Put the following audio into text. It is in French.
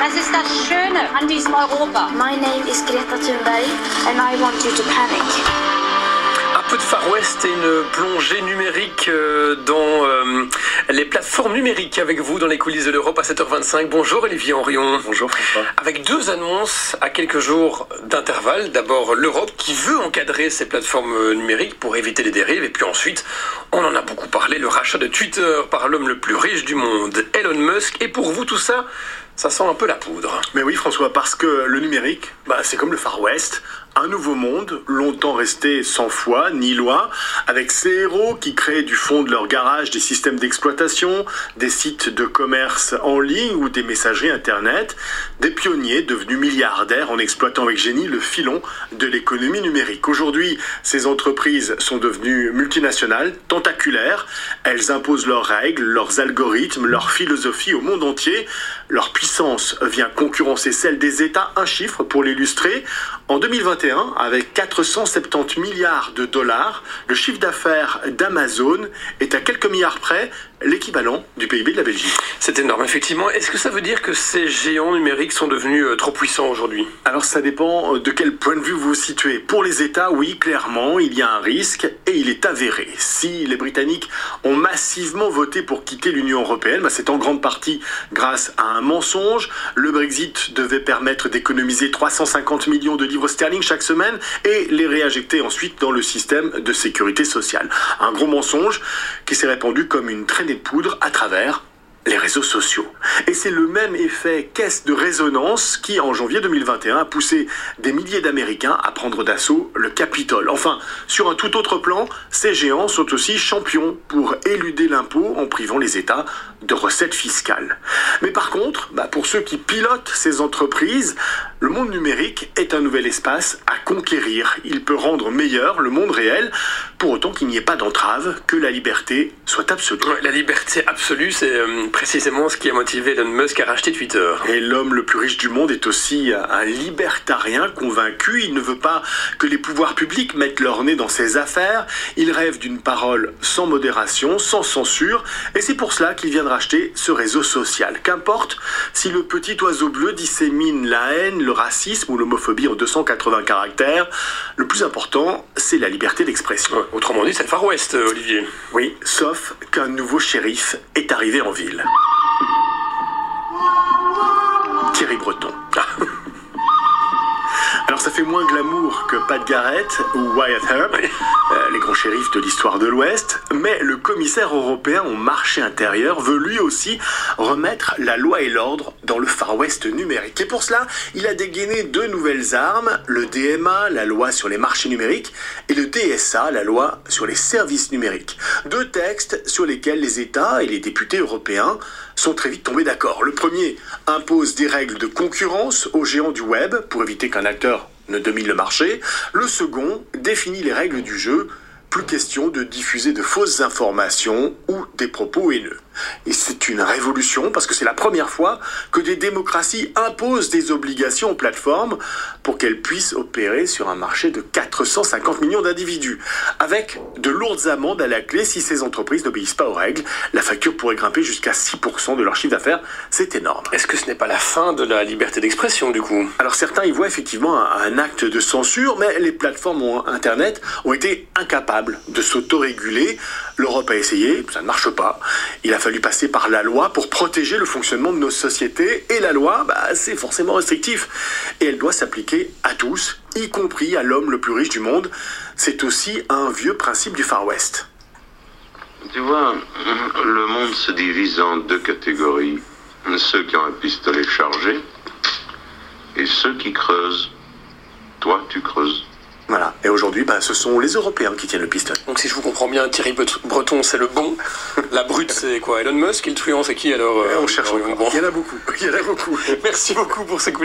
Was ist das Schöne an diesem Europa? My name is Greta Thunberg and I want you to panic. Un peu de Far West et une plongée numérique dans les plateformes numériques avec vous dans les coulisses de l'Europe à 7h25. Bonjour Olivier Henrion. Bonjour François. Avec deux annonces à quelques jours d'intervalle. D'abord l'Europe qui veut encadrer ces plateformes numériques pour éviter les dérives. Et puis ensuite, on en a beaucoup parlé, le rachat de Twitter par l'homme le plus riche du monde, Elon Musk. Et pour vous tout ça, ça sent un peu la poudre. Mais oui François, parce que le numérique, c'est comme le Far West. Un nouveau monde, longtemps resté sans foi ni loi, avec ces héros qui créent du fond de leur garage des systèmes d'exploitation, des sites de commerce en ligne ou des messageries internet, des pionniers devenus milliardaires en exploitant avec génie le filon de l'économie numérique. Aujourd'hui, ces entreprises sont devenues multinationales, tentaculaires, elles imposent leurs règles, leurs algorithmes, leur philosophie au monde entier. Leur puissance vient concurrencer celle des États, un chiffre pour l'illustrer. En 2021, avec 470 milliards de dollars, le chiffre d'affaires d'Amazon est à quelques milliards près l'équivalent du PIB de la Belgique. C'est énorme, effectivement. Est-ce que ça veut dire que ces géants numériques sont devenus trop puissants aujourd'hui? Alors ça dépend de quel point de vue vous vous situez. Pour les États, oui, clairement, il y a un risque et il est avéré. Si les Britanniques ont massivement voté pour quitter l'Union européenne, c'est en grande partie grâce à un mensonge. Le Brexit devait permettre d'économiser 350 millions de livres sterling chaque semaine et les réinjecter ensuite dans le système de sécurité sociale. Un gros mensonge qui s'est répandu comme une traînée de poudre à travers les réseaux sociaux. Et c'est le même effet caisse de résonance qui, en janvier 2021, a poussé des milliers d'Américains à prendre d'assaut le Capitole. Enfin, sur un tout autre plan, ces géants sont aussi champions pour éluder l'impôt en privant les États de recettes fiscales. Mais par contre, pour ceux qui pilotent ces entreprises, le monde numérique est un nouvel espace à conquérir. Il peut rendre meilleur le monde réel, pour autant qu'il n'y ait pas d'entrave, que la liberté soit absolue. Ouais, la liberté absolue, c'est précisément ce qui a motivé Elon Musk à racheter Twitter. Et l'homme le plus riche du monde est aussi un libertarien convaincu. Il ne veut pas que les pouvoirs publics mettent leur nez dans ses affaires. Il rêve d'une parole sans modération, sans censure. Et c'est pour cela qu'il vient de racheter ce réseau social. Qu'importe si le petit oiseau bleu dissémine la haine, le racisme ou l'homophobie en 280 caractères, le plus important, c'est la liberté d'expression. Ouais, autrement dit, c'est le Far West, Olivier. Oui, sauf qu'un nouveau shérif est arrivé en ville. Thierry Breton. Alors ça fait moins glamour que Pat Garrett ou Wyatt Earp, les grands shérifs de l'histoire de l'Ouest, mais le commissaire européen au marché intérieur veut lui aussi remettre la loi et l'ordre dans le Far West numérique. Et pour cela, il a dégainé deux nouvelles armes, le DMA, la loi sur les marchés numériques, et le DSA, la loi sur les services numériques. Deux textes sur lesquels les États et les députés européens sont très vite tombés d'accord. Le premier impose des règles de concurrence aux géants du web pour éviter qu'un acteur ne domine le marché. Le second définit les règles du jeu. Plus question de diffuser de fausses informations ou des propos haineux. Et c'est une révolution parce que c'est la première fois que des démocraties imposent des obligations aux plateformes pour qu'elles puissent opérer sur un marché de 450 millions d'individus. Avec de lourdes amendes à la clé si ces entreprises n'obéissent pas aux règles. La facture pourrait grimper jusqu'à 6% de leur chiffre d'affaires. C'est énorme. Est-ce que ce n'est pas la fin de la liberté d'expression du coup? Alors certains y voient effectivement un acte de censure, mais les plateformes Internet ont été incapables de s'autoréguler. L'Europe a essayé, ça ne marche pas. Il a fallu passer par la loi pour protéger le fonctionnement de nos sociétés. Et la loi, c'est forcément restrictif. Et elle doit s'appliquer à tous, y compris à l'homme le plus riche du monde. C'est aussi un vieux principe du Far West. Tu vois, le monde se divise en deux catégories. Ceux qui ont un pistolet chargé et ceux qui creusent. Toi, tu creuses. Voilà. Et aujourd'hui, ce sont les Européens qui tiennent le pistolet. Donc si je vous comprends bien, Thierry Breton, c'est le bon. La brute, c'est quoi? Elon Musk. Et le truand, c'est qui alors? On cherche encore. Bon. Il y en a beaucoup. Merci beaucoup pour ces coups.